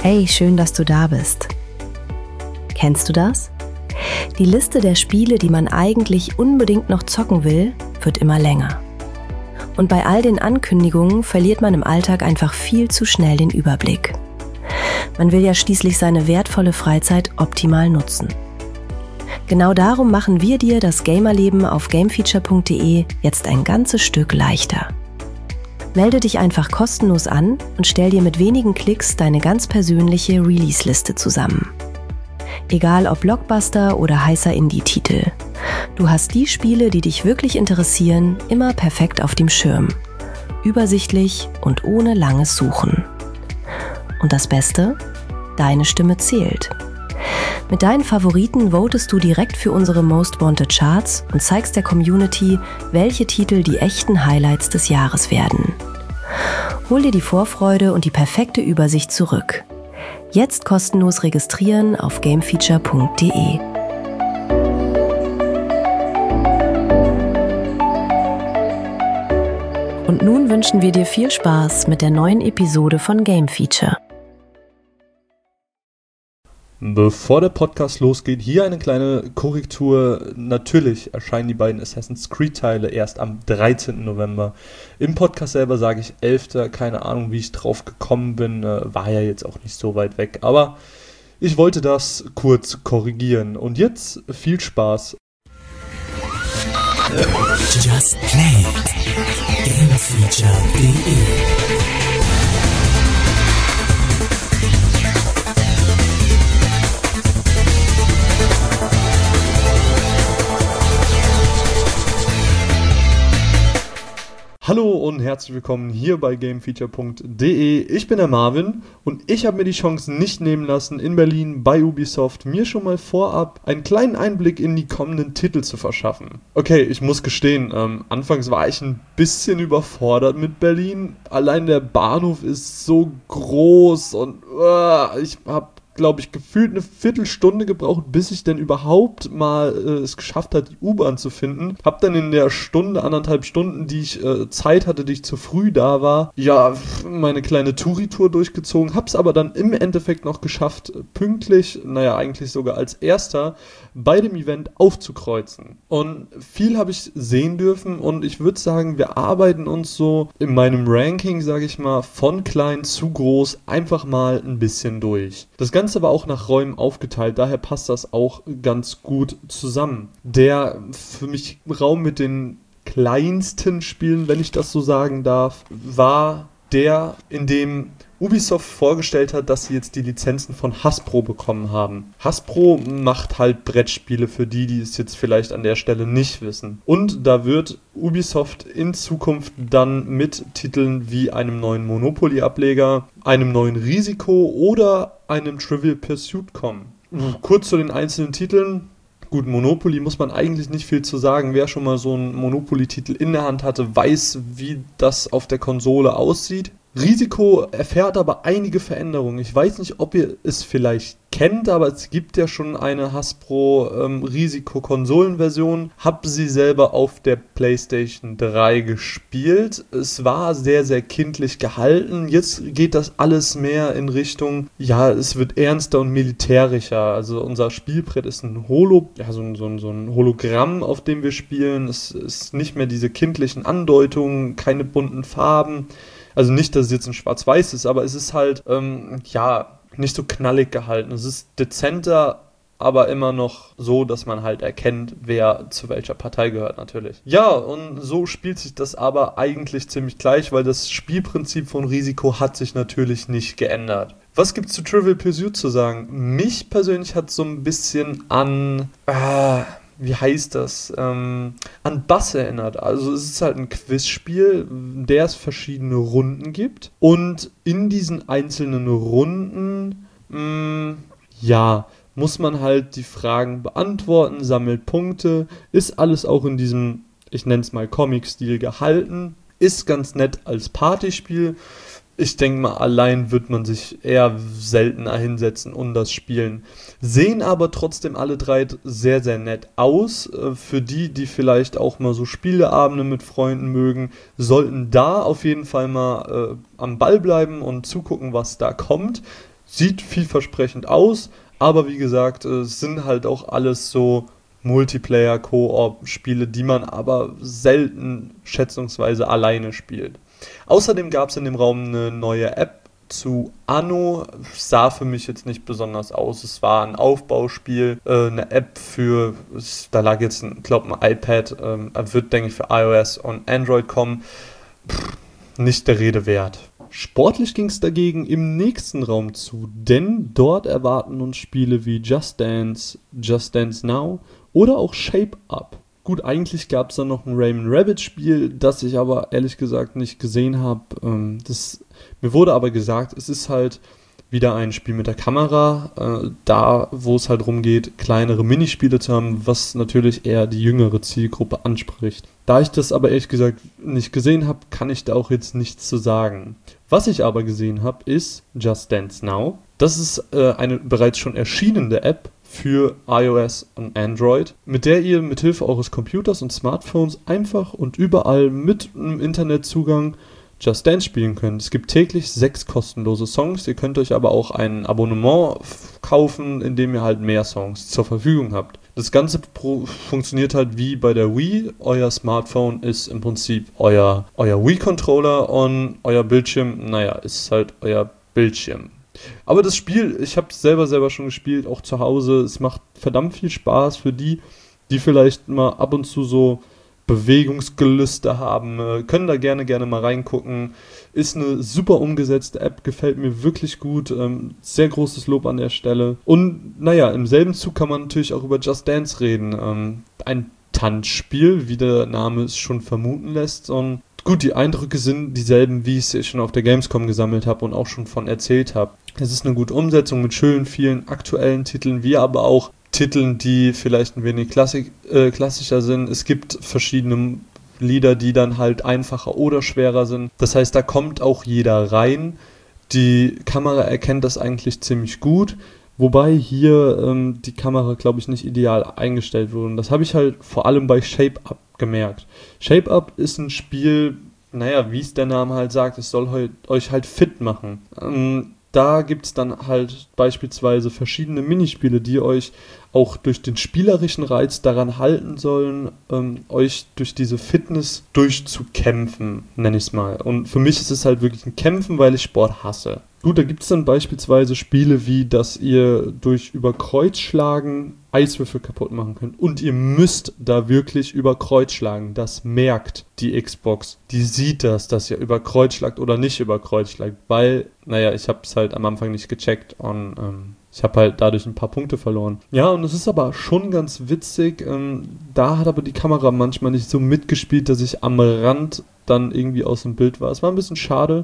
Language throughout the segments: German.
Hey, schön, dass du da bist. Kennst du das? Die Liste der Spiele, die man eigentlich unbedingt noch zocken will, wird immer länger. Und bei all den Ankündigungen verliert man im Alltag einfach viel zu schnell den Überblick. Man will ja schließlich seine wertvolle Freizeit optimal nutzen. Genau darum machen wir dir das Gamerleben auf gamefeature.de jetzt ein ganzes Stück leichter. Melde dich einfach kostenlos an und stell dir mit wenigen Klicks deine ganz persönliche Release-Liste zusammen. Egal ob Blockbuster oder heißer Indie-Titel. Du hast die Spiele, die dich wirklich interessieren, immer perfekt auf dem Schirm. Übersichtlich und ohne langes Suchen. Und das Beste? Deine Stimme zählt. Mit deinen Favoriten votest du direkt für unsere Most Wanted Charts und zeigst der Community, welche Titel die echten Highlights des Jahres werden. Hol dir die Vorfreude und die perfekte Übersicht zurück. Jetzt kostenlos registrieren auf gamefeature.de. Und nun wünschen wir dir viel Spaß mit der neuen Episode von Game Feature. Bevor der Podcast losgeht, hier eine kleine Korrektur. Natürlich erscheinen die beiden Assassin's Creed-Teile erst am 13. November. Im Podcast selber sage ich 11. Keine Ahnung, wie ich drauf gekommen bin. War ja jetzt auch nicht so weit weg. Aber ich wollte das kurz korrigieren. Und jetzt viel Spaß. Just Play. Gamefeature.de. Hallo und herzlich willkommen hier bei gamefeature.de. Ich bin der Marvin und ich habe mir die Chance nicht nehmen lassen, in Berlin bei Ubisoft mir schon mal vorab einen kleinen Einblick in die kommenden Titel zu verschaffen. Okay, ich muss gestehen, anfangs war ich ein bisschen überfordert mit Berlin. Allein der Bahnhof ist so groß und ich habe, glaube ich, gefühlt eine Viertelstunde gebraucht, bis ich denn überhaupt mal es geschafft hat, die U-Bahn zu finden. Hab dann in der Stunde, 1,5 Stunden, die ich Zeit hatte, die ich zu früh da war, ja, meine kleine Touri-Tour durchgezogen. Hab's aber dann im Endeffekt noch geschafft, pünktlich, eigentlich sogar als Erster, bei dem Event aufzukreuzen. Und viel habe ich sehen dürfen und ich würde sagen, wir arbeiten uns so in meinem Ranking, sage ich mal, von klein zu groß einfach mal ein bisschen durch. Das Ganze aber auch nach Räumen aufgeteilt, daher passt das auch ganz gut zusammen. Der für mich Raum mit den kleinsten Spielen, wenn ich das so sagen darf, war der, in dem Ubisoft vorgestellt hat, dass sie jetzt die Lizenzen von Hasbro bekommen haben. Hasbro macht halt Brettspiele für die, die es jetzt vielleicht an der Stelle nicht wissen. Und da wird Ubisoft in Zukunft dann mit Titeln wie einem neuen Monopoly-Ableger, einem neuen Risiko oder einem Trivial Pursuit kommen. Kurz zu den einzelnen Titeln. Gut, Monopoly muss man eigentlich nicht viel zu sagen. Wer schon mal so einen Monopoly-Titel in der Hand hatte, weiß, wie das auf der Konsole aussieht. Risiko erfährt aber einige Veränderungen. Ich weiß nicht, ob ihr es vielleicht kennt, aber es gibt ja schon eine Hasbro Risiko-Konsolenversion. Hab sie selber auf der PlayStation 3 gespielt. Es war sehr, sehr kindlich gehalten. Jetzt geht das alles mehr in Richtung, ja, es wird ernster und militärischer. Also unser Spielbrett ist ein so ein Hologramm, auf dem wir spielen. Es ist nicht mehr diese kindlichen Andeutungen, keine bunten Farben. Also nicht, dass es jetzt in Schwarz-Weiß ist, aber es ist halt, nicht so knallig gehalten. Es ist dezenter, aber immer noch so, dass man halt erkennt, wer zu welcher Partei gehört natürlich. Ja, und so spielt sich das aber eigentlich ziemlich gleich, weil das Spielprinzip von Risiko hat sich natürlich nicht geändert. Was gibt's zu Trivial Pursuit zu sagen? Mich persönlich hat so ein bisschen an wie heißt das, an Bass erinnert. Also es ist halt ein Quizspiel, in der es verschiedene Runden gibt. Und in diesen einzelnen Runden, muss man halt die Fragen beantworten, sammelt Punkte. Ist alles auch in diesem, ich nenne es mal Comic-Stil gehalten. Ist ganz nett als Partyspiel. Ich denke mal, allein wird man sich eher seltener hinsetzen und das spielen. Sehen aber trotzdem alle drei sehr, sehr nett aus. Für die, die vielleicht auch mal so Spieleabende mit Freunden mögen, sollten da auf jeden Fall mal am Ball bleiben und zugucken, was da kommt. sieht vielversprechend aus, aber wie gesagt, es sind halt auch alles so Multiplayer-Koop-Spiele, die man aber selten schätzungsweise alleine spielt. Außerdem gab es in dem Raum eine neue App zu Anno, sah für mich jetzt nicht besonders aus. Es war ein Aufbauspiel, eine App da lag jetzt, glaube ein iPad, wird, denke ich, für iOS und Android kommen. Nicht der Rede wert. Sportlich ging es dagegen im nächsten Raum zu, denn dort erwarten uns Spiele wie Just Dance Now oder auch Shape Up. Gut, eigentlich gab es da noch ein Rayman Rabbids Spiel, das ich aber ehrlich gesagt nicht gesehen habe. Mir wurde aber gesagt, es ist halt wieder ein Spiel mit der Kamera, da wo es halt darum geht, kleinere Minispiele zu haben, was natürlich eher die jüngere Zielgruppe anspricht. Da ich das aber ehrlich gesagt nicht gesehen habe, kann ich da auch jetzt nichts zu sagen. Was ich aber gesehen habe, ist Just Dance Now. Das ist eine bereits schon erschienene App für iOS und Android, mit der ihr mithilfe eures Computers und Smartphones einfach und überall mit einem Internetzugang Just Dance spielen könnt. Es gibt täglich 6 kostenlose Songs. Ihr könnt euch aber auch ein Abonnement kaufen, in dem ihr halt mehr Songs zur Verfügung habt. Das Ganze funktioniert halt wie bei der Wii. Euer Smartphone ist im Prinzip euer Wii-Controller und euer Bildschirm, ist halt euer Bildschirm. Aber das Spiel, ich habe es selber schon gespielt, auch zu Hause. Es macht verdammt viel Spaß für die vielleicht mal ab und zu so Bewegungsgelüste haben, können da gerne mal reingucken. Ist eine super umgesetzte App, gefällt mir wirklich gut. Sehr großes Lob an der Stelle. Und im selben Zug kann man natürlich auch über Just Dance reden. Ein Tanzspiel, wie der Name es schon vermuten lässt. Und gut, die Eindrücke sind dieselben, wie ich es schon auf der Gamescom gesammelt habe und auch schon von erzählt habe. Es ist eine gute Umsetzung mit schönen, vielen aktuellen Titeln, wie aber auch Titeln, die vielleicht ein wenig klassischer sind. Es gibt verschiedene Lieder, die dann halt einfacher oder schwerer sind. Das heißt, da kommt auch jeder rein. Die Kamera erkennt das eigentlich ziemlich gut, wobei hier die Kamera, glaube ich, nicht ideal eingestellt wurde. Und das habe ich halt vor allem bei Shape Up gemerkt. Shape Up ist ein Spiel, wie es der Name halt sagt, es soll euch halt fit machen. Da gibt es dann halt beispielsweise verschiedene Minispiele, die euch auch durch den spielerischen Reiz daran halten sollen, euch durch diese Fitness durchzukämpfen, nenne ich es mal. Und für mich ist es halt wirklich ein Kämpfen, weil ich Sport hasse. Gut, da gibt es dann beispielsweise Spiele wie, dass ihr durch über Kreuzschlagen Eiswürfel kaputt machen könnt. Und ihr müsst da wirklich über Kreuz schlagen. Das merkt die Xbox. Die sieht das, dass ihr über Kreuz schlagt oder nicht über Kreuz schlagt. Weil, ich habe es halt am Anfang nicht gecheckt und ich habe halt dadurch ein paar Punkte verloren. Ja, und es ist aber schon ganz witzig. Da hat aber die Kamera manchmal nicht so mitgespielt, dass ich am Rand dann irgendwie aus dem Bild war. Es war ein bisschen schade.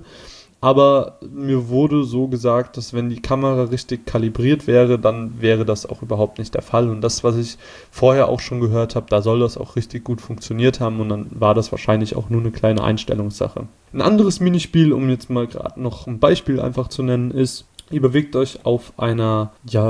Aber mir wurde so gesagt, dass wenn die Kamera richtig kalibriert wäre, dann wäre das auch überhaupt nicht der Fall. Und das, was ich vorher auch schon gehört habe, da soll das auch richtig gut funktioniert haben. Und dann war das wahrscheinlich auch nur eine kleine Einstellungssache. Ein anderes Minispiel, um jetzt mal gerade noch ein Beispiel einfach zu nennen, ist, ihr bewegt euch auf einer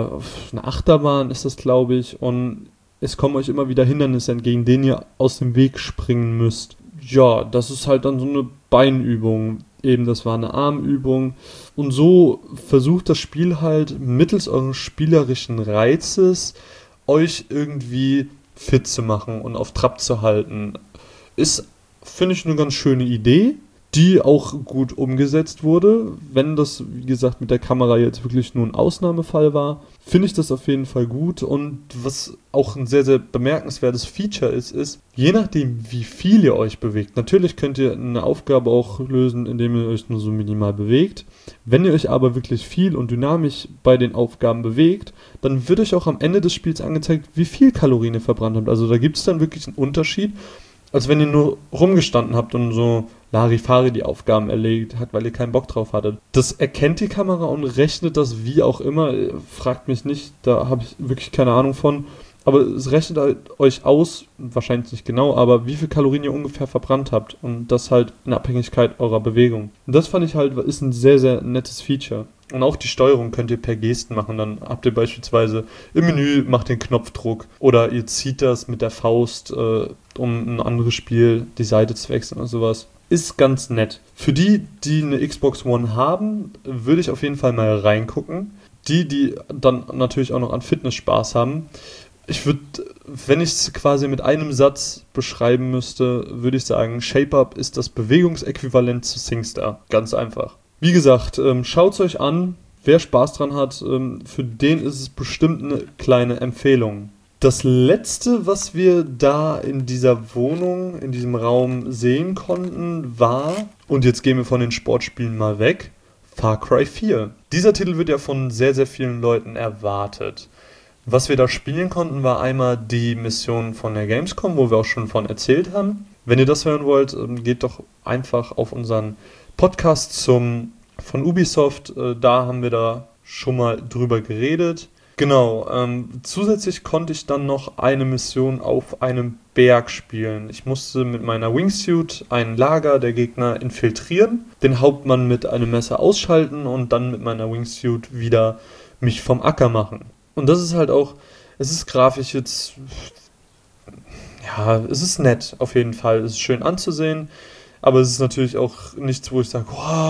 Achterbahn ist das, glaube ich. Und es kommen euch immer wieder Hindernisse entgegen, denen ihr aus dem Weg springen müsst. Ja, das ist halt dann so eine Beinübung. Eben, das war eine Armübung. Und so versucht das Spiel halt mittels eures spielerischen Reizes euch irgendwie fit zu machen und auf Trab zu halten. Ist, finde ich, eine ganz schöne Idee, die auch gut umgesetzt wurde. Wenn das, wie gesagt, mit der Kamera jetzt wirklich nur ein Ausnahmefall war, finde ich das auf jeden Fall gut. Und was auch ein sehr, sehr bemerkenswertes Feature ist, je nachdem, wie viel ihr euch bewegt, natürlich könnt ihr eine Aufgabe auch lösen, indem ihr euch nur so minimal bewegt. Wenn ihr euch aber wirklich viel und dynamisch bei den Aufgaben bewegt, dann wird euch auch am Ende des Spiels angezeigt, wie viel Kalorien ihr verbrannt habt. Also da gibt es dann wirklich einen Unterschied, als wenn ihr nur rumgestanden habt und so Larifari die Aufgaben erledigt hat, weil ihr keinen Bock drauf hattet. Das erkennt die Kamera und rechnet das wie auch immer. Fragt mich nicht, da habe ich wirklich keine Ahnung von. Aber es rechnet halt euch aus, wahrscheinlich nicht genau, aber wie viel Kalorien ihr ungefähr verbrannt habt. Und das halt in Abhängigkeit eurer Bewegung. Und das fand ich halt, ist ein sehr, sehr nettes Feature. Und auch die Steuerung könnt ihr per Gesten machen. Dann habt ihr beispielsweise im Menü, macht den Knopfdruck oder ihr zieht das mit der Faust, um ein anderes Spiel die Seite zu wechseln oder sowas. ist ganz nett. Für die eine Xbox One haben, würde ich auf jeden Fall mal reingucken. Die dann natürlich auch noch an Fitness Spaß haben. Ich würde, wenn ich es quasi mit einem Satz beschreiben müsste, würde ich sagen, Shape Up ist das Bewegungsäquivalent zu SingStar. Ganz einfach. Wie gesagt, schaut es euch an. Wer Spaß dran hat, für den ist es bestimmt eine kleine Empfehlung. Das letzte, was wir da in dieser Wohnung, in diesem Raum sehen konnten, war, und jetzt gehen wir von den Sportspielen mal weg, Far Cry 4. Dieser Titel wird ja von sehr, sehr vielen Leuten erwartet. Was wir da spielen konnten, war einmal die Mission von der Gamescom, wo wir auch schon von erzählt haben. Wenn ihr das hören wollt, geht doch einfach auf unseren Podcast von Ubisoft. Da haben wir da schon mal drüber geredet. Genau, zusätzlich konnte ich dann noch eine Mission auf einem Berg spielen. Ich musste mit meiner Wingsuit ein Lager der Gegner infiltrieren, den Hauptmann mit einem Messer ausschalten und dann mit meiner Wingsuit wieder mich vom Acker machen. Und das ist halt auch, es ist grafisch jetzt, ja, es ist nett auf jeden Fall, es ist schön anzusehen, aber es ist natürlich auch nichts, wo ich sage,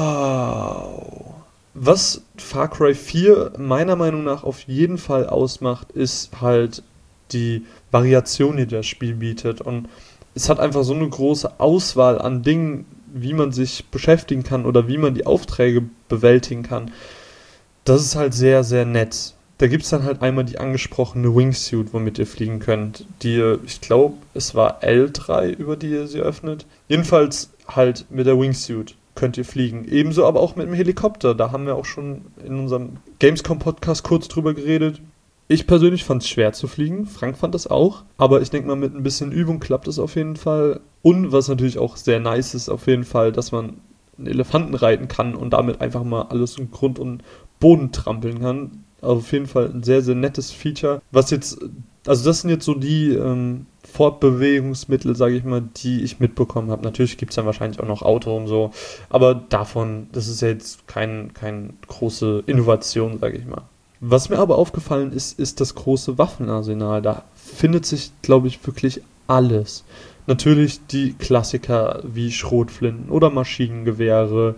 wow. Was Far Cry 4 meiner Meinung nach auf jeden Fall ausmacht, ist halt die Variation, die das Spiel bietet. Und es hat einfach so eine große Auswahl an Dingen, wie man sich beschäftigen kann oder wie man die Aufträge bewältigen kann. Das ist halt sehr, sehr nett. Da gibt es dann halt einmal die angesprochene Wingsuit, womit ihr fliegen könnt. Ich glaube, es war L3, über die ihr sie öffnet. Jedenfalls halt mit der Wingsuit könnt ihr fliegen. Ebenso aber auch mit dem Helikopter. Da haben wir auch schon in unserem Gamescom-Podcast kurz drüber geredet. Ich persönlich fand es schwer zu fliegen. Frank fand das auch. Aber ich denke mal, mit ein bisschen Übung klappt es auf jeden Fall. Und was natürlich auch sehr nice ist, auf jeden Fall, dass man einen Elefanten reiten kann und damit einfach mal alles in Grund und Boden trampeln kann. Also auf jeden Fall ein sehr, sehr nettes Feature. Also das sind jetzt so die Fortbewegungsmittel, sage ich mal, die ich mitbekommen habe. Natürlich gibt es dann wahrscheinlich auch noch Auto und so, aber davon, das ist ja jetzt keine große Innovation, sage ich mal. Was mir aber aufgefallen ist das große Waffenarsenal. Da findet sich, glaube ich, wirklich alles. Natürlich die Klassiker wie Schrotflinten oder Maschinengewehre,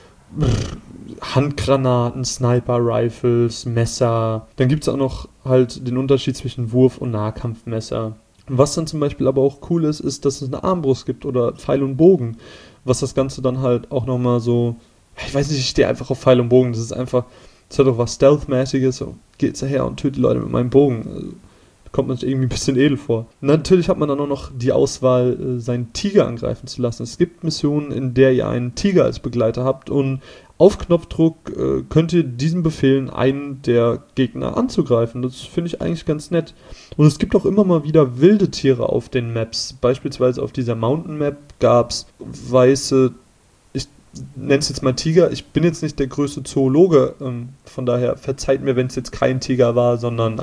Handgranaten, Sniper-Rifles, Messer. Dann gibt es auch noch halt den Unterschied zwischen Wurf- und Nahkampfmesser. Was dann zum Beispiel aber auch cool ist, dass es eine Armbrust gibt oder Pfeil und Bogen. Was das Ganze dann halt auch nochmal so, ich weiß nicht, ich stehe einfach auf Pfeil und Bogen. Das hat auch was Stealth-mäßiges. So, geht's daher und tötet die Leute mit meinem Bogen. Kommt man sich irgendwie ein bisschen edel vor. Natürlich hat man dann auch noch die Auswahl, seinen Tiger angreifen zu lassen. Es gibt Missionen, in der ihr einen Tiger als Begleiter habt und auf Knopfdruck könnt ihr diesen befehlen, einen der Gegner anzugreifen. Das finde ich eigentlich ganz nett. Und es gibt auch immer mal wieder wilde Tiere auf den Maps. Beispielsweise auf dieser Mountain Map gab es weiße, ich nenne es jetzt mal Tiger. Ich bin jetzt nicht der größte Zoologe, von daher verzeiht mir, wenn es jetzt kein Tiger war, sondern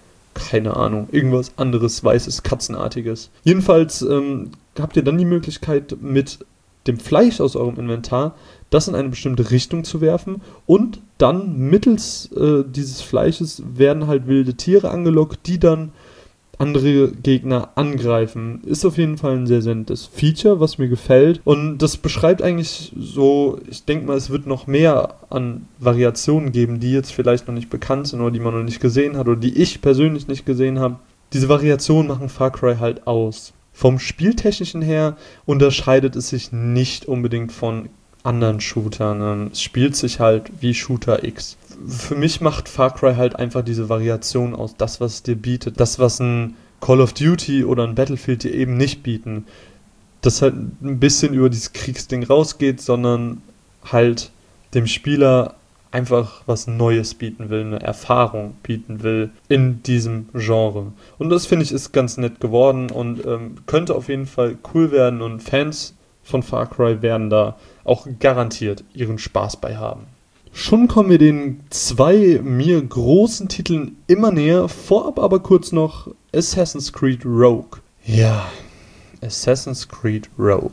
keine Ahnung, irgendwas anderes, weißes, katzenartiges. Jedenfalls habt ihr dann die Möglichkeit, mit dem Fleisch aus eurem Inventar das in eine bestimmte Richtung zu werfen und dann mittels dieses Fleisches werden halt wilde Tiere angelockt, die dann andere Gegner angreifen. Ist auf jeden Fall ein sehr, sehr nettes Feature, was mir gefällt. Und das beschreibt eigentlich so, ich denke mal, es wird noch mehr an Variationen geben, die jetzt vielleicht noch nicht bekannt sind oder die man noch nicht gesehen hat oder die ich persönlich nicht gesehen habe. Diese Variationen machen Far Cry halt aus. Vom Spieltechnischen her unterscheidet es sich nicht unbedingt von anderen Shootern. Es spielt sich halt wie Shooter X. Für mich macht Far Cry halt einfach diese Variation aus, das, was es dir bietet. Das, was ein Call of Duty oder ein Battlefield dir eben nicht bieten. Das halt ein bisschen über dieses Kriegsding rausgeht, sondern halt dem Spieler einfach was Neues bieten will, eine Erfahrung bieten will in diesem Genre. Und das, finde ich, ist ganz nett geworden und könnte auf jeden Fall cool werden und Fans von Far Cry werden da auch garantiert ihren Spaß bei haben. Schon kommen wir den 2 mir großen Titeln immer näher. Vorab aber kurz noch Assassin's Creed Rogue. Ja, Assassin's Creed Rogue.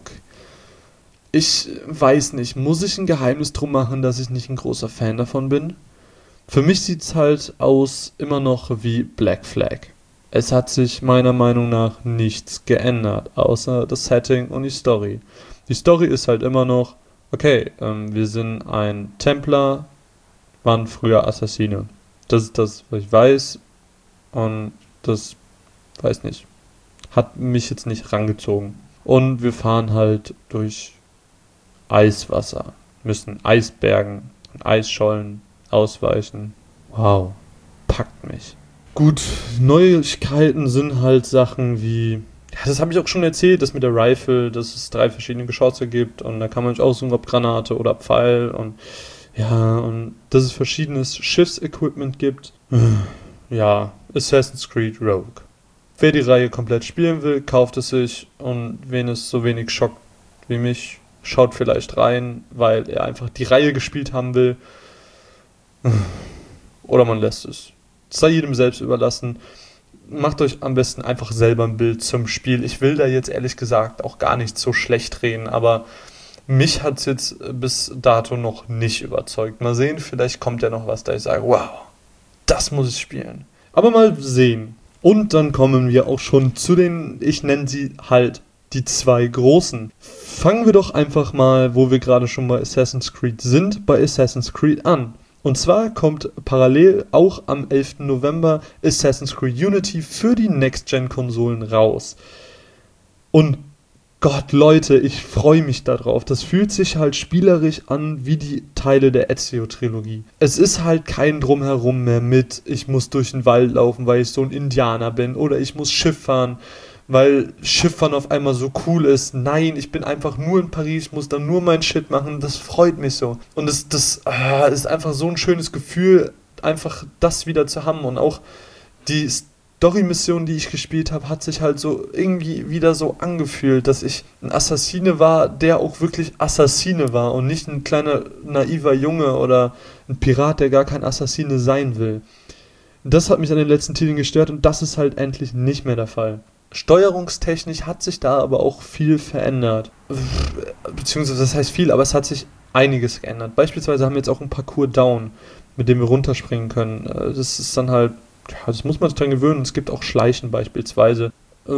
Ich weiß nicht, muss ich ein Geheimnis drum machen, dass ich nicht ein großer Fan davon bin? Für mich sieht es halt aus immer noch wie Black Flag. Es hat sich meiner Meinung nach nichts geändert, außer das Setting und die Story. Die Story ist halt immer noch, okay, wir sind ein Templer, waren früher Assassine. Das ist das, was ich weiß. Und das, weiß nicht, hat mich jetzt nicht rangezogen. Und wir fahren halt durch Eiswasser, müssen Eisbergen und Eisschollen ausweichen. Wow, packt mich. Gut, Neuigkeiten sind halt Sachen wie, ja, das habe ich auch schon erzählt, das mit der Rifle, dass es 3 verschiedene Geschosse gibt und da kann man sich aussuchen, ob Granate oder Pfeil und ja, und dass es verschiedenes Schiffsequipment gibt. Ja, Assassin's Creed Rogue. Wer die Reihe komplett spielen will, kauft es sich und wen es so wenig schockt wie mich, schaut vielleicht rein, weil er einfach die Reihe gespielt haben will. Oder man lässt es. Es sei jedem selbst überlassen. Macht euch am besten einfach selber ein Bild zum Spiel. Ich will da jetzt ehrlich gesagt auch gar nicht so schlecht reden, aber mich hat es jetzt bis dato noch nicht überzeugt. Mal sehen, vielleicht kommt ja noch was, da ich sage, wow, das muss ich spielen. Aber mal sehen. Und dann kommen wir auch schon zu den, ich nenne sie halt die 2 großen. Fangen wir doch einfach mal, wo wir gerade schon bei Assassin's Creed sind, bei Assassin's Creed an. Und zwar kommt parallel auch am 11. November Assassin's Creed Unity für die Next-Gen-Konsolen raus. Und Gott, Leute, ich freue mich darauf. Das fühlt sich halt spielerisch an wie die Teile der Ezio-Trilogie. Es ist halt kein Drumherum mehr mit, ich muss durch den Wald laufen, weil ich so ein Indianer bin, oder ich muss Schiff fahren, weil Schifffahren auf einmal so cool ist. Nein, ich bin einfach nur in Paris, muss dann nur mein Shit machen. Das freut mich so. Und das ist einfach so ein schönes Gefühl, einfach das wieder zu haben. Und auch die Story-Mission, die ich gespielt habe, hat sich halt so irgendwie wieder so angefühlt, dass ich ein Assassine war, der auch wirklich Assassine war und nicht ein kleiner naiver Junge oder ein Pirat, der gar kein Assassine sein will. Das hat mich an den letzten Titeln gestört und das ist halt endlich nicht mehr der Fall. Steuerungstechnisch hat sich da aber auch viel verändert. Beziehungsweise, das heißt viel, aber es hat sich einiges geändert. Beispielsweise haben wir jetzt auch ein Parcours Down, mit dem wir runterspringen können. Das ist dann halt, ja, das muss man sich dran gewöhnen. Es gibt auch Schleichen beispielsweise.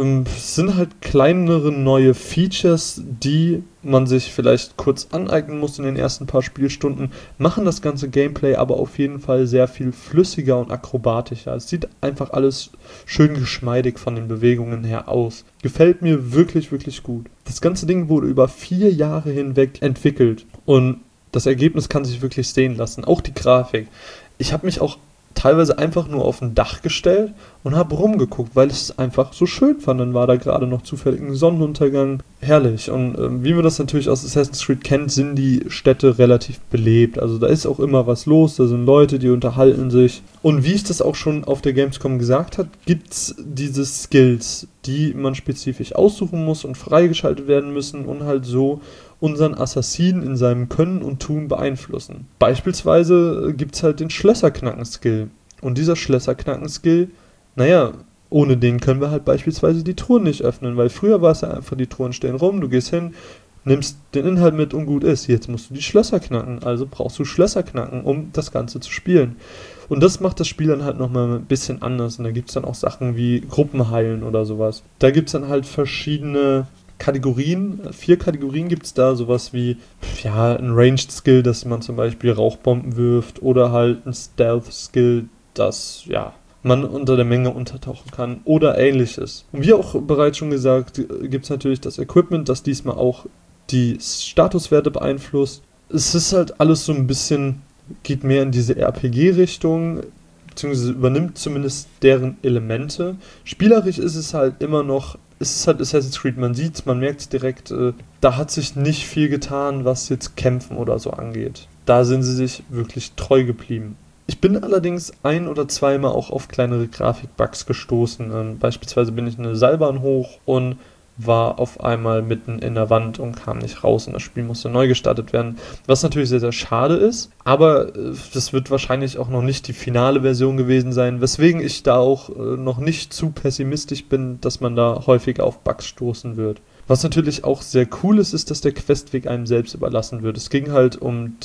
Es sind halt kleinere neue Features, die man sich vielleicht kurz aneignen muss in den ersten paar Spielstunden, machen das ganze Gameplay aber auf jeden Fall sehr viel flüssiger und akrobatischer. Es sieht einfach alles schön geschmeidig von den Bewegungen her aus. Gefällt mir wirklich, wirklich gut. Das ganze Ding wurde über 4 Jahre hinweg entwickelt und das Ergebnis kann sich wirklich sehen lassen. Auch die Grafik. Ich habe mich auch teilweise einfach nur auf ein Dach gestellt und habe rumgeguckt, weil ich es einfach so schön fand. Dann war da gerade noch zufällig ein Sonnenuntergang. Herrlich. Und wie man das natürlich aus Assassin's Creed kennt, sind die Städte relativ belebt. Also da ist auch immer was los, da sind Leute, die unterhalten sich. Und wie ich das auch schon auf der Gamescom gesagt habe, gibt es diese Skills, die man spezifisch aussuchen muss und freigeschaltet werden müssen und halt so unseren Assassinen in seinem Können und Tun beeinflussen. Beispielsweise gibt es halt den Schlösserknacken-Skill. Und dieser Schlösserknacken-Skill, naja, ohne den können wir halt beispielsweise die Truhen nicht öffnen, weil früher war es ja einfach, die Truhen stehen rum, du gehst hin, nimmst den Inhalt mit und gut ist. Jetzt musst du die Schlösser knacken, also brauchst du Schlösser knacken, um das Ganze zu spielen. Und das macht das Spiel dann halt nochmal ein bisschen anders. Und da gibt es dann auch Sachen wie Gruppenheilen oder sowas. Da gibt es dann halt verschiedene Kategorien, 4 Kategorien gibt es da, sowas wie, ja, ein Ranged Skill, dass man zum Beispiel Rauchbomben wirft oder halt ein Stealth Skill, dass, ja, man unter der Menge untertauchen kann oder ähnliches. Und wie auch bereits schon gesagt, gibt es natürlich das Equipment, das diesmal auch die Statuswerte beeinflusst. Es ist halt alles so ein bisschen, geht mehr in diese RPG-Richtung, beziehungsweise übernimmt zumindest deren Elemente. Spielerisch ist es halt immer noch, es ist halt Assassin's Creed, man sieht's, man merkt es direkt, da hat sich nicht viel getan, was jetzt Kämpfen oder so angeht. Da sind sie sich wirklich treu geblieben. Ich bin allerdings 1- oder 2-mal auch auf kleinere Grafikbugs gestoßen. Beispielsweise bin ich eine Seilbahn hoch und war auf einmal mitten in der Wand und kam nicht raus und das Spiel musste neu gestartet werden, was natürlich sehr, sehr schade ist, aber das wird wahrscheinlich auch noch nicht die finale Version gewesen sein, weswegen ich da auch noch nicht zu pessimistisch bin, dass man da häufiger auf Bugs stoßen wird. Was natürlich auch sehr cool ist, ist, dass der Questweg einem selbst überlassen wird. Es ging halt um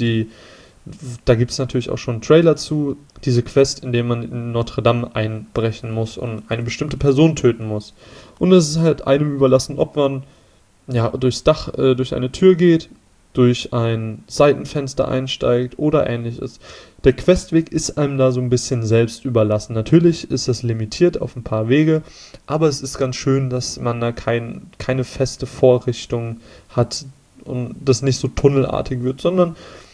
da gibt es natürlich auch schon einen Trailer zu, diese Quest, in der man in Notre Dame einbrechen muss und eine bestimmte Person töten muss. Und es ist halt einem überlassen, ob man durchs Dach, durch eine Tür geht, durch ein Seitenfenster einsteigt oder ähnliches. Der Questweg ist einem da so ein bisschen selbst überlassen. Natürlich ist das limitiert auf ein paar Wege, aber es ist ganz schön, dass man da keine feste Vorrichtung hat und das nicht so tunnelartig wird, sondern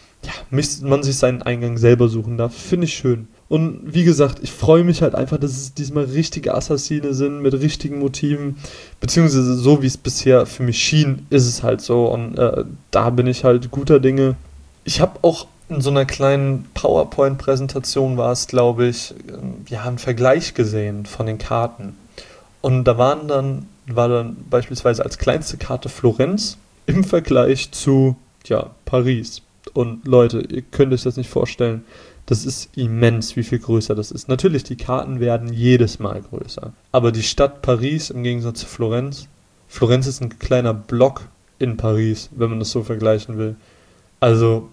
man sich seinen Eingang selber suchen darf. Finde ich schön. Und wie gesagt, ich freue mich halt einfach, dass es diesmal richtige Assassine sind mit richtigen Motiven, beziehungsweise so wie es bisher für mich schien, ist es halt so und da bin ich halt guter Dinge. Ich habe auch in so einer kleinen PowerPoint-Präsentation war es, glaube ich, einen Vergleich gesehen von den Karten und da war dann beispielsweise als kleinste Karte Florenz im Vergleich zu, Paris. Und Leute, ihr könnt euch das nicht vorstellen, das ist immens, wie viel größer das ist. Natürlich, die Karten werden jedes Mal größer. Aber die Stadt Paris im Gegensatz zu Florenz ist ein kleiner Block in Paris, wenn man das so vergleichen will. Also,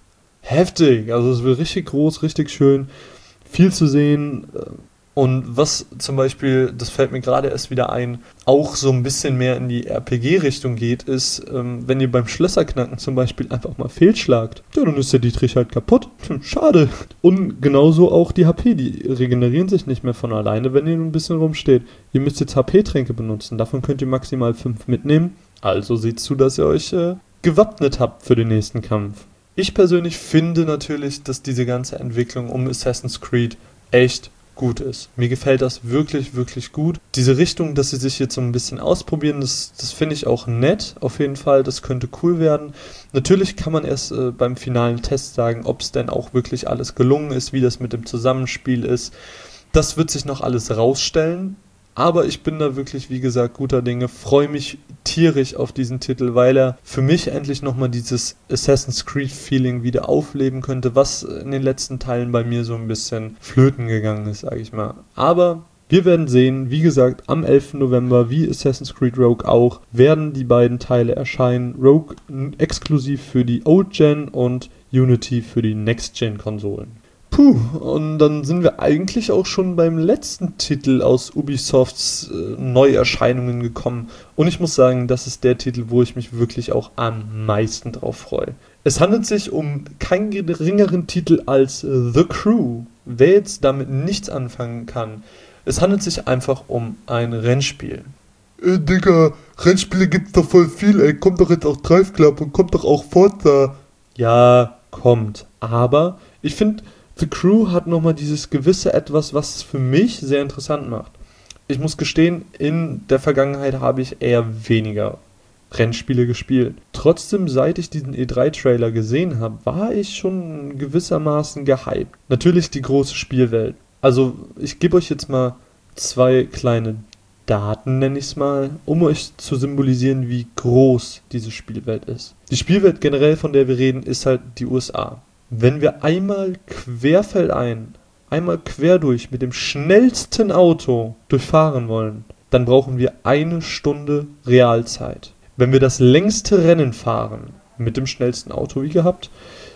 heftig. Also es wird richtig groß, richtig schön, viel zu sehen. Und was zum Beispiel, das fällt mir gerade erst wieder ein, auch so ein bisschen mehr in die RPG-Richtung geht, ist, wenn ihr beim Schlösserknacken zum Beispiel einfach mal fehlschlagt, dann ist der Dietrich halt kaputt. Schade. Und genauso auch die HP, die regenerieren sich nicht mehr von alleine, wenn ihr ein bisschen rumsteht. Ihr müsst jetzt HP-Tränke benutzen, davon könnt ihr maximal 5 mitnehmen. Also seht zu, dass ihr euch gewappnet habt für den nächsten Kampf. Ich persönlich finde natürlich, dass diese ganze Entwicklung um Assassin's Creed echt gut ist. Mir gefällt das wirklich, wirklich gut. Diese Richtung, dass sie sich jetzt so ein bisschen ausprobieren, das finde ich auch nett, auf jeden Fall. Das könnte cool werden. Natürlich kann man erst beim finalen Test sagen, ob es denn auch wirklich alles gelungen ist, wie das mit dem Zusammenspiel ist. Das wird sich noch alles rausstellen. Aber ich bin da wirklich, wie gesagt, guter Dinge, freue mich tierisch auf diesen Titel, weil er für mich endlich nochmal dieses Assassin's Creed-Feeling wieder aufleben könnte, was in den letzten Teilen bei mir so ein bisschen flöten gegangen ist, sage ich mal. Aber wir werden sehen, wie gesagt, am 11. November, wie Assassin's Creed Rogue auch, werden die beiden Teile erscheinen. Rogue exklusiv für die Old-Gen und Unity für die Next-Gen-Konsolen. Und dann sind wir eigentlich auch schon beim letzten Titel aus Ubisofts Neuerscheinungen gekommen. Und ich muss sagen, das ist der Titel, wo ich mich wirklich auch am meisten drauf freue. Es handelt sich um keinen geringeren Titel als The Crew. Wer jetzt damit nichts anfangen kann, es handelt sich einfach um ein Rennspiel. Digga, Rennspiele gibt's doch voll viel, ey. Kommt doch jetzt auch Drive Club und kommt doch auch Forza. Ja, kommt. Aber ich finde, The Crew hat nochmal dieses gewisse Etwas, was es für mich sehr interessant macht. Ich muss gestehen, in der Vergangenheit habe ich eher weniger Rennspiele gespielt. Trotzdem, seit ich diesen E3-Trailer gesehen habe, war ich schon gewissermaßen gehypt. Natürlich die große Spielwelt. Also, ich gebe euch jetzt mal 2 kleine Daten, nenne ich es mal, um euch zu symbolisieren, wie groß diese Spielwelt ist. Die Spielwelt generell, von der wir reden, ist halt die USA. Wenn wir einmal querfeldein, einmal quer durch mit dem schnellsten Auto durchfahren wollen, dann brauchen wir 1 Stunde Realzeit. Wenn wir das längste Rennen fahren, mit dem schnellsten Auto wie gehabt,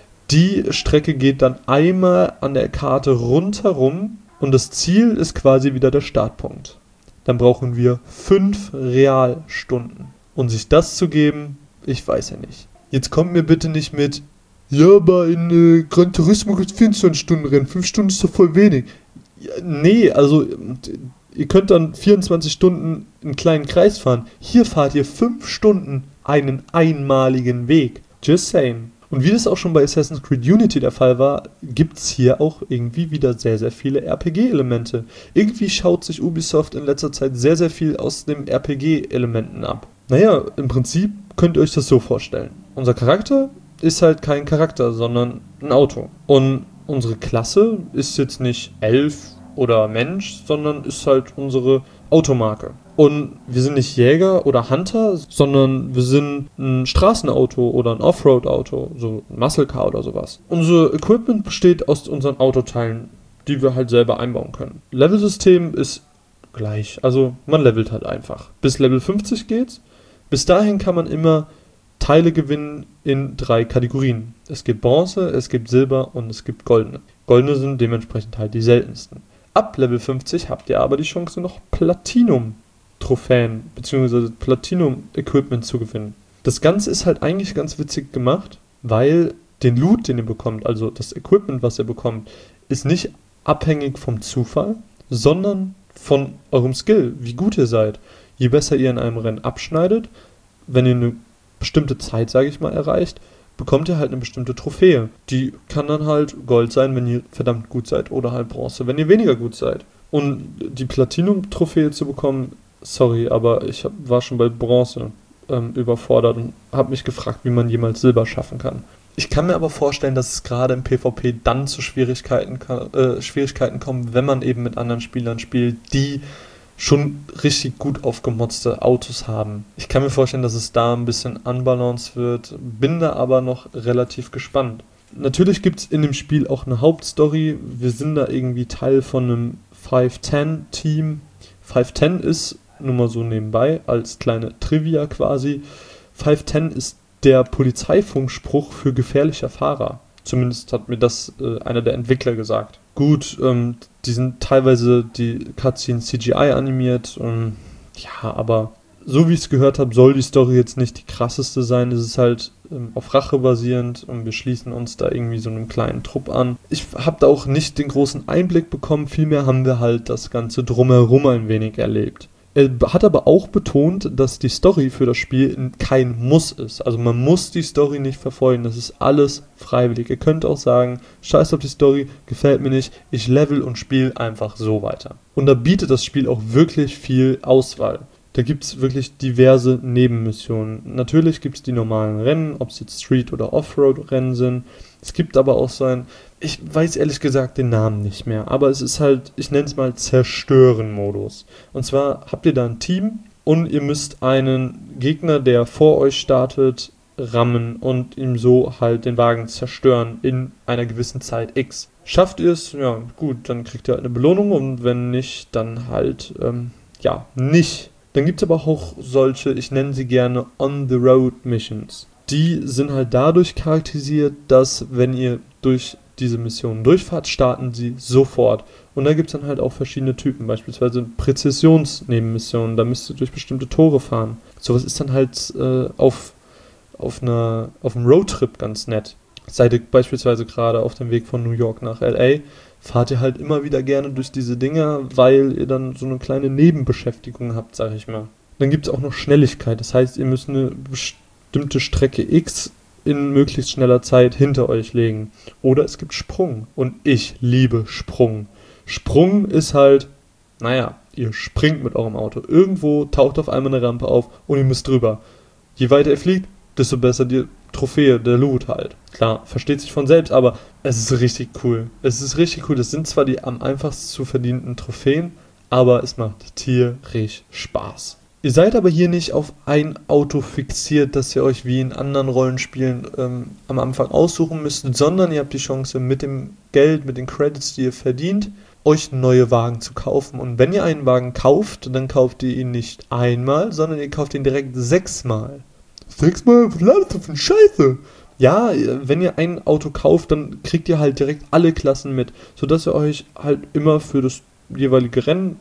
die Strecke geht dann einmal an der Karte rundherum und das Ziel ist quasi wieder der Startpunkt. Dann brauchen wir 5 Realstunden. Und sich das zu geben, ich weiß ja nicht. Jetzt kommt mir bitte nicht mit, ja, aber in Gran Turismo gibt es 24 Stunden Rennen. 5 Stunden ist doch voll wenig. Ja, nee, also ihr könnt dann 24 Stunden einen kleinen Kreis fahren. Hier fahrt ihr 5 Stunden einen einmaligen Weg. Just saying. Und wie das auch schon bei Assassin's Creed Unity der Fall war, gibt es hier auch irgendwie wieder sehr, sehr viele RPG-Elemente. Irgendwie schaut sich Ubisoft in letzter Zeit sehr, sehr viel aus den RPG-Elementen ab. Naja, im Prinzip könnt ihr euch das so vorstellen. Unser Charakter ist halt kein Charakter, sondern ein Auto. Und unsere Klasse ist jetzt nicht Elf oder Mensch, sondern ist halt unsere Automarke. Und wir sind nicht Jäger oder Hunter, sondern wir sind ein Straßenauto oder ein Offroad-Auto, so ein Muscle Car oder sowas. Unser Equipment besteht aus unseren Autoteilen, die wir halt selber einbauen können. Levelsystem ist gleich, also man levelt halt einfach. Bis Level 50 geht's. Bis dahin kann man immer Teile gewinnen in 3 Kategorien. Es gibt Bronze, es gibt Silber und es gibt Goldene. Goldene sind dementsprechend halt die seltensten. Ab Level 50 habt ihr aber die Chance, noch Platinum Trophäen bzw. Platinum-Equipment zu gewinnen. Das Ganze ist halt eigentlich ganz witzig gemacht, weil den Loot, den ihr bekommt, also das Equipment, was ihr bekommt, ist nicht abhängig vom Zufall, sondern von eurem Skill, wie gut ihr seid. Je besser ihr in einem Rennen abschneidet, wenn ihr eine bestimmte Zeit, sage ich mal, erreicht, bekommt ihr halt eine bestimmte Trophäe. Die kann dann halt Gold sein, wenn ihr verdammt gut seid, oder halt Bronze, wenn ihr weniger gut seid. Und die Platinum-Trophäe zu bekommen, sorry, aber ich war schon bei Bronze überfordert und habe mich gefragt, wie man jemals Silber schaffen kann. Ich kann mir aber vorstellen, dass es gerade im PvP dann zu Schwierigkeiten kommt, wenn man eben mit anderen Spielern spielt, die schon richtig gut aufgemotzte Autos haben. Ich kann mir vorstellen, dass es da ein bisschen unbalanced wird, bin da aber noch relativ gespannt. Natürlich gibt es in dem Spiel auch eine Hauptstory. Wir sind da irgendwie Teil von einem 510-Team. 510 ist, nur mal so nebenbei, als kleine Trivia quasi, 510 ist der Polizeifunkspruch für gefährliche Fahrer. Zumindest hat mir das einer der Entwickler gesagt. Gut, die sind teilweise die Cutscenes CGI animiert. Ja, aber so wie ich es gehört habe, soll die Story jetzt nicht die krasseste sein. Es ist halt auf Rache basierend und wir schließen uns da irgendwie so einem kleinen Trupp an. Ich habe da auch nicht den großen Einblick bekommen, vielmehr haben wir halt das Ganze drumherum ein wenig erlebt. Er hat aber auch betont, dass die Story für das Spiel kein Muss ist. Also man muss die Story nicht verfolgen, das ist alles freiwillig. Ihr könnt auch sagen, scheiß auf die Story, gefällt mir nicht, ich level und spiele einfach so weiter. Und da bietet das Spiel auch wirklich viel Auswahl. Da gibt es wirklich diverse Nebenmissionen. Natürlich gibt es die normalen Rennen, ob es jetzt Street- oder Offroad-Rennen sind. Es gibt aber auch so ein, ich weiß ehrlich gesagt den Namen nicht mehr, aber es ist halt, ich nenne es mal Zerstören-Modus. Und zwar habt ihr da ein Team und ihr müsst einen Gegner, der vor euch startet, rammen und ihm so halt den Wagen zerstören in einer gewissen Zeit X. Schafft ihr es, ja gut, dann kriegt ihr halt eine Belohnung und wenn nicht, dann halt, nicht. Dann gibt es aber auch solche, ich nenne sie gerne On-the-Road-Missions. Die sind halt dadurch charakterisiert, dass wenn ihr durch diese Missionen durchfahrt, starten sie sofort. Und da gibt es dann halt auch verschiedene Typen, beispielsweise Präzisionsnebenmissionen, da müsst ihr durch bestimmte Tore fahren. Sowas ist dann halt auf einem Roadtrip ganz nett. Seid ihr beispielsweise gerade auf dem Weg von New York nach L.A., fahrt ihr halt immer wieder gerne durch diese Dinger, weil ihr dann so eine kleine Nebenbeschäftigung habt, sag ich mal. Dann gibt es auch noch Schnelligkeit, das heißt, ihr müsst eine bestimmte Strecke X in möglichst schneller Zeit hinter euch legen. Oder es gibt Sprung und ich liebe Sprung. Sprung ist halt, ihr springt mit eurem Auto. Irgendwo taucht auf einmal eine Rampe auf und ihr müsst drüber. Je weiter ihr fliegt, desto besser die Trophäe, der Loot halt. Klar, versteht sich von selbst, aber es ist richtig cool. Es ist richtig cool. Das sind zwar die am einfachsten zu verdienten Trophäen, aber es macht tierisch Spaß. Ihr seid aber hier nicht auf ein Auto fixiert, das ihr euch wie in anderen Rollenspielen am Anfang aussuchen müsst, sondern ihr habt die Chance, mit dem Geld, mit den Credits, die ihr verdient, euch neue Wagen zu kaufen. Und wenn ihr einen Wagen kauft, dann kauft ihr ihn nicht einmal, sondern ihr kauft ihn direkt 6-mal. 6-mal? Was ladet ihr für eine Scheiße? Ja, wenn ihr ein Auto kauft, dann kriegt ihr halt direkt alle Klassen mit, sodass ihr euch halt immer für das jeweilige Rennen,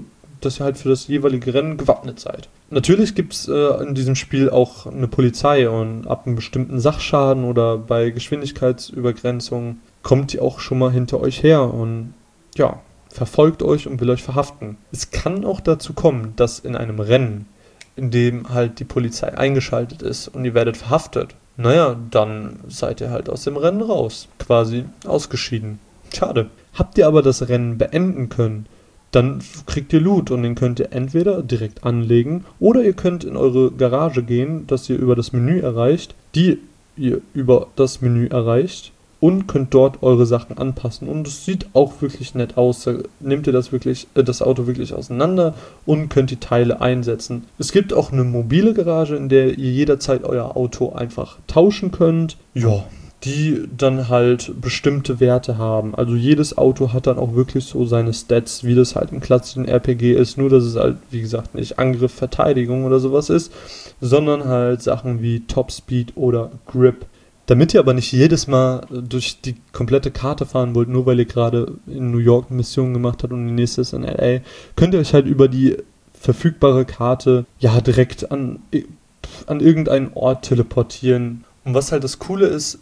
gewappnet seid. Natürlich gibt es in diesem Spiel auch eine Polizei und ab einem bestimmten Sachschaden oder bei Geschwindigkeitsübergrenzungen kommt die auch schon mal hinter euch her und ja, verfolgt euch und will euch verhaften. Es kann auch dazu kommen, dass in einem Rennen, in dem halt die Polizei eingeschaltet ist und ihr werdet verhaftet, dann seid ihr halt aus dem Rennen raus, quasi ausgeschieden. Schade. Habt ihr aber das Rennen beenden können, dann kriegt ihr Loot und den könnt ihr entweder direkt anlegen oder ihr könnt in eure Garage gehen, das ihr über das Menü erreicht, und könnt dort eure Sachen anpassen. Und es sieht auch wirklich nett aus. Da nehmt ihr das Auto wirklich auseinander und könnt die Teile einsetzen. Es gibt auch eine mobile Garage, in der ihr jederzeit euer Auto einfach tauschen könnt. Ja, die dann halt bestimmte Werte haben. Also jedes Auto hat dann auch wirklich so seine Stats, wie das halt im klassischen RPG ist. Nur, dass es halt, wie gesagt, nicht Angriff, Verteidigung oder sowas ist, sondern halt Sachen wie Top Speed oder Grip. Damit ihr aber nicht jedes Mal durch die komplette Karte fahren wollt, nur weil ihr gerade in New York eine Mission gemacht habt und die nächste ist in L.A., könnt ihr euch halt über die verfügbare Karte ja direkt an irgendeinen Ort teleportieren. Und was halt das Coole ist,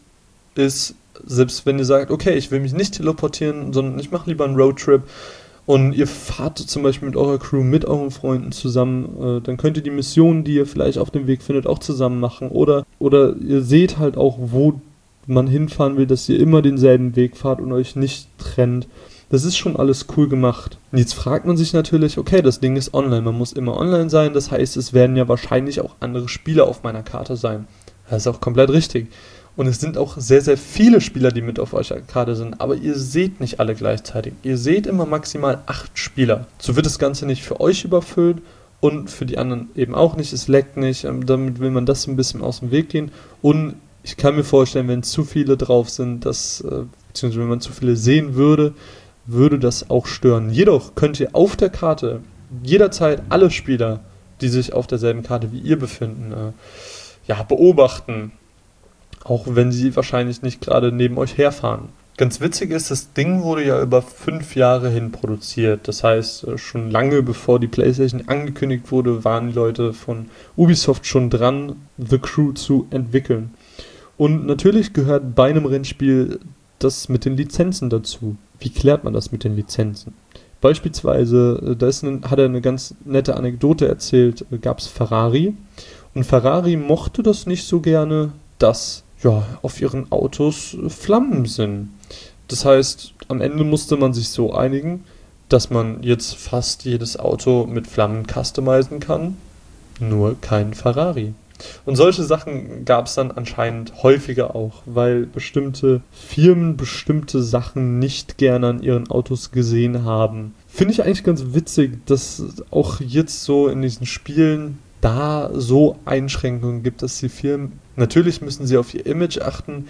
selbst wenn ihr sagt, okay, ich will mich nicht teleportieren, sondern ich mache lieber einen Roadtrip und ihr fahrt zum Beispiel mit eurer Crew, mit euren Freunden zusammen, dann könnt ihr die Missionen, die ihr vielleicht auf dem Weg findet, auch zusammen machen. Oder ihr seht halt auch, wo man hinfahren will, dass ihr immer denselben Weg fahrt und euch nicht trennt. Das ist schon alles cool gemacht. Und jetzt fragt man sich natürlich, okay, das Ding ist online, man muss immer online sein, das heißt, es werden ja wahrscheinlich auch andere Spieler auf meiner Karte sein. Das ist auch komplett richtig. Und es sind auch sehr, sehr viele Spieler, die mit auf eurer Karte sind, aber ihr seht nicht alle gleichzeitig. Ihr seht immer maximal 8 Spieler. So wird das Ganze nicht für euch überfüllt und für die anderen eben auch nicht. Es leckt nicht, damit will man das ein bisschen aus dem Weg gehen. Und ich kann mir vorstellen, wenn zu viele drauf sind, beziehungsweise wenn man zu viele sehen würde das auch stören. Jedoch könnt ihr auf der Karte jederzeit alle Spieler, die sich auf derselben Karte wie ihr befinden, beobachten. Auch wenn sie wahrscheinlich nicht gerade neben euch herfahren. Ganz witzig ist, das Ding wurde ja über 5 Jahre hin produziert. Das heißt, schon lange bevor die PlayStation angekündigt wurde, waren die Leute von Ubisoft schon dran, The Crew zu entwickeln. Und natürlich gehört bei einem Rennspiel das mit den Lizenzen dazu. Wie klärt man das mit den Lizenzen? Beispielsweise, hat er eine ganz nette Anekdote erzählt, gab es Ferrari. Und Ferrari mochte das nicht so gerne, dass auf ihren Autos Flammen sind. Das heißt, am Ende musste man sich so einigen, dass man jetzt fast jedes Auto mit Flammen customizen kann, nur kein Ferrari. Und solche Sachen gab es dann anscheinend häufiger auch, weil bestimmte Firmen bestimmte Sachen nicht gerne an ihren Autos gesehen haben. Finde ich eigentlich ganz witzig, dass auch jetzt so in diesen Spielen da so Einschränkungen gibt, dass die Firmen, natürlich müssen sie auf ihr Image achten,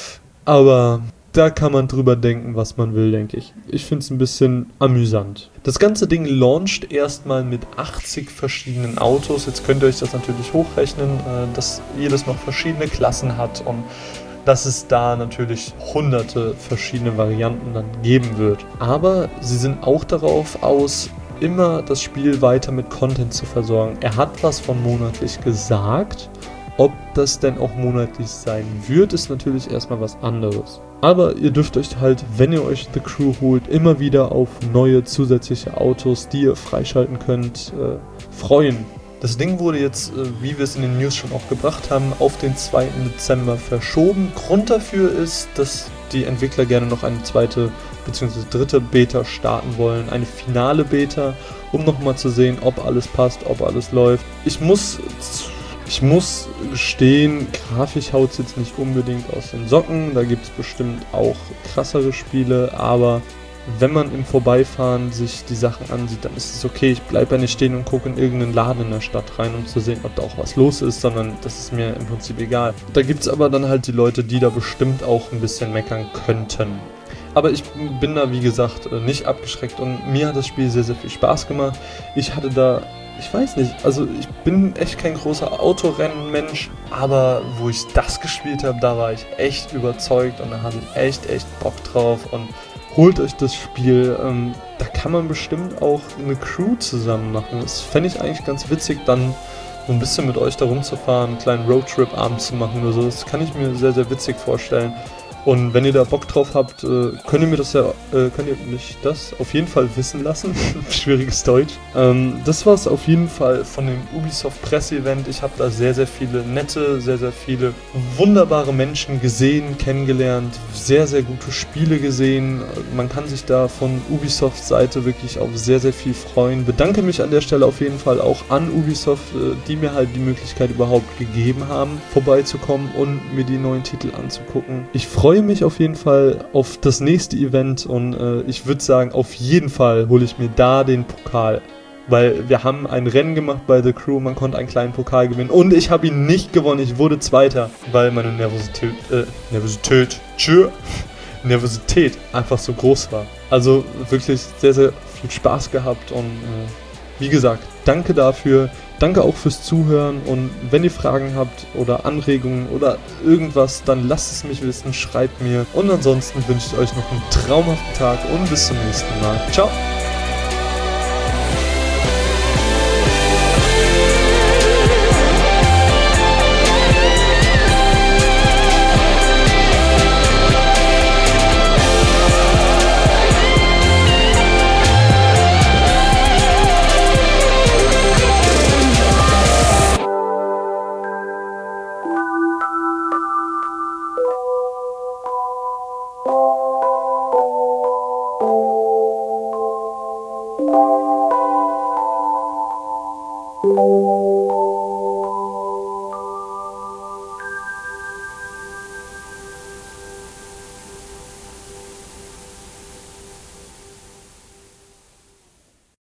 aber da kann man drüber denken, was man will, denke ich. Ich finde es ein bisschen amüsant. Das ganze Ding launcht erstmal mit 80 verschiedenen Autos. Jetzt könnt ihr euch das natürlich hochrechnen, dass jedes noch verschiedene Klassen hat und dass es da natürlich hunderte verschiedene Varianten dann geben wird. Aber sie sind auch darauf aus, immer das Spiel weiter mit Content zu versorgen. Er hat was von monatlich gesagt. Ob das denn auch monatlich sein wird, ist natürlich erstmal was anderes. Aber ihr dürft euch halt, wenn ihr euch The Crew holt, immer wieder auf neue zusätzliche Autos, die ihr freischalten könnt, freuen. Das Ding wurde jetzt, wie wir es in den News schon auch gebracht haben, auf den 2. Dezember verschoben. Grund dafür ist, dass die Entwickler gerne noch eine 2. bzw. 3. Beta starten wollen. Eine finale Beta, um nochmal zu sehen, ob alles passt, ob alles läuft. Ich muss gestehen, grafisch haut es jetzt nicht unbedingt aus den Socken. Da gibt es bestimmt auch krassere Spiele, aber wenn man im Vorbeifahren sich die Sachen ansieht, dann ist es okay. Ich bleibe ja nicht stehen und gucke in irgendeinen Laden in der Stadt rein, um zu sehen, ob da auch was los ist, sondern das ist mir im Prinzip egal. Da gibt es aber dann halt die Leute, die da bestimmt auch ein bisschen meckern könnten. Aber ich bin da, wie gesagt, nicht abgeschreckt und mir hat das Spiel sehr, sehr viel Spaß gemacht. Ich hatte da, ich weiß nicht, also ich bin echt kein großer Autorennenmensch, aber wo ich das gespielt habe, da war ich echt überzeugt und da hatte ich echt Bock drauf und holt euch das Spiel, da kann man bestimmt auch eine Crew zusammen machen. Das fände ich eigentlich ganz witzig, dann so ein bisschen mit euch da rumzufahren, einen kleinen Roadtrip-Abend zu machen oder so. Das kann ich mir sehr, sehr witzig vorstellen. Und wenn ihr da Bock drauf habt, könnt ihr mich das auf jeden Fall wissen lassen. Schwieriges Deutsch. Das war es auf jeden Fall von dem Ubisoft Presse-Event. Ich habe da sehr, sehr viele nette, sehr, sehr viele wunderbare Menschen gesehen, kennengelernt, sehr, sehr gute Spiele gesehen. Man kann sich da von Ubisofts Seite wirklich auf sehr, sehr viel freuen. Bedanke mich an der Stelle auf jeden Fall auch an Ubisoft, die mir halt die Möglichkeit überhaupt gegeben haben, vorbeizukommen und mir die neuen Titel anzugucken. Ich freue mich auf jeden Fall auf das nächste Event und ich würde sagen, auf jeden Fall hole ich mir da den Pokal. Weil wir haben ein Rennen gemacht bei The Crew, man konnte einen kleinen Pokal gewinnen und ich habe ihn nicht gewonnen, ich wurde Zweiter, weil meine Nervosität einfach so groß war. Also wirklich sehr, sehr viel Spaß gehabt und wie gesagt, danke dafür. Danke auch fürs Zuhören und wenn ihr Fragen habt oder Anregungen oder irgendwas, dann lasst es mich wissen, schreibt mir. Und ansonsten wünsche ich euch noch einen traumhaften Tag und bis zum nächsten Mal. Ciao!